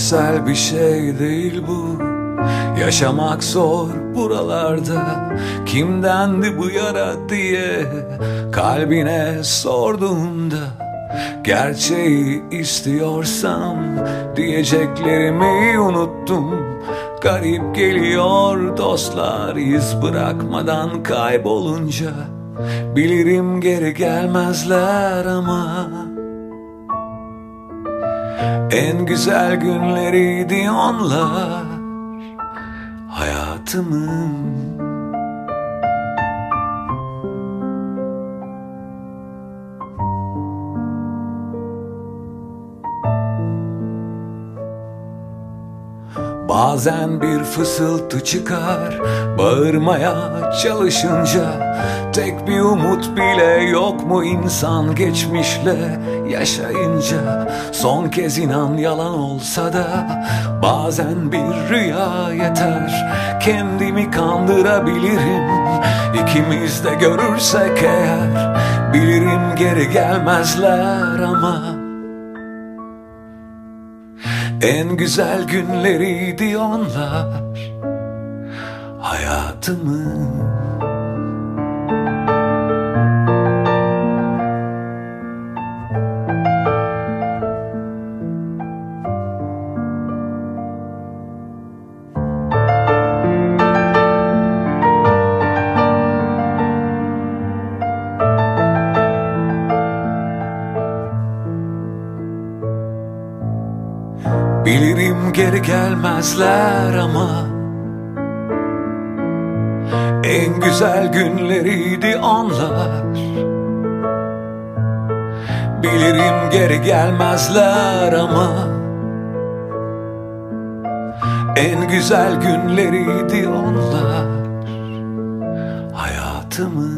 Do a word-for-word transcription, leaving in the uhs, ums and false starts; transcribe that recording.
Kişisel bir şey değil bu. Yaşamak zor buralarda. Kimdendi bu yara diye kalbine sorduğumda, gerçeği istiyorsam diyeceklerimi unuttum. Garip geliyor dostlar iz bırakmadan kaybolunca. Bilirim geri gelmezler ama en güzel günleriydi onlar hayatımın. Bazen bir fısıltı çıkar bağırmaya çalışınca. Tek bir umut bile yok mu insan geçmişle yaşayınca? Son kez inan yalan olsa da bazen bir rüya yeter. Kendimi kandırabilirim, İkimiz de görürsek eğer. Bilirim geri gelmezler ama en güzel günleriydi onlar hayatımın. Bilirim geri gelmezler ama en güzel günleriydi onlar. Bilirim geri gelmezler ama en güzel günleriydi onlar hayatımın.